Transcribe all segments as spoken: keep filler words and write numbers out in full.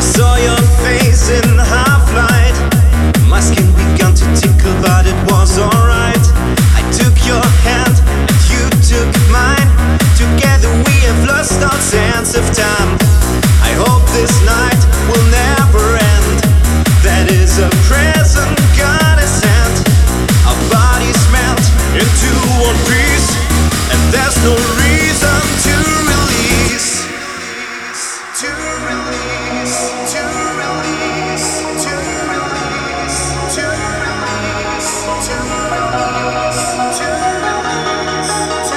saw your face in half light. My skin began to tickle, but it was alright. I took your hand and you took mine. Together we have lost our sense of time. I hope this night will never end. That is a present God has sent. Our bodies melt into one piece, and there's no reason to release. To release, to release, to release, to release, to release, to release, to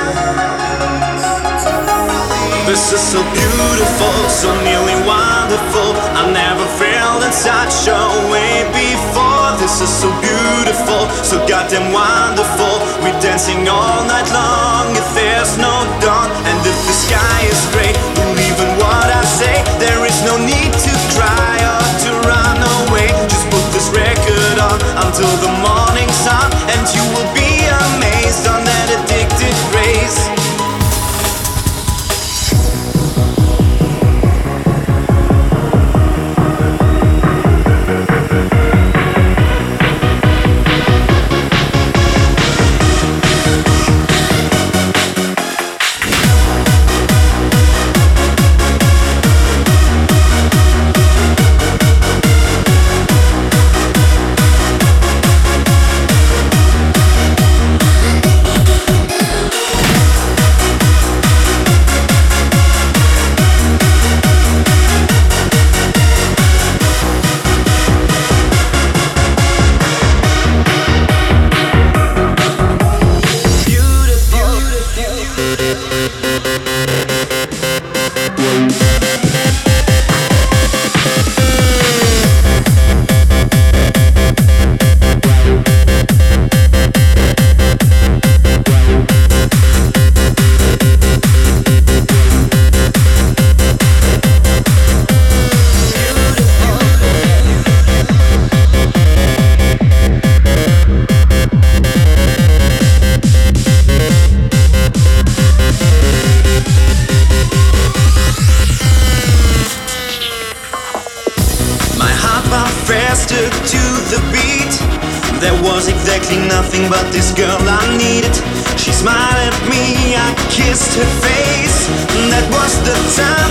release. This is so beautiful, so nearly wonderful. I never felt in such a way before. This is so beautiful, so goddamn wonderful. We're dancing all night long if there's no dawn. And if the sky is gray, believe in what I say. There is no need to cry or to run away. Just put this record on until the morning sun, and you will be amazed on that addicted grace. Faster to the beat. There was exactly nothing but this girl I needed. She smiled at me, I kissed her face. That was the time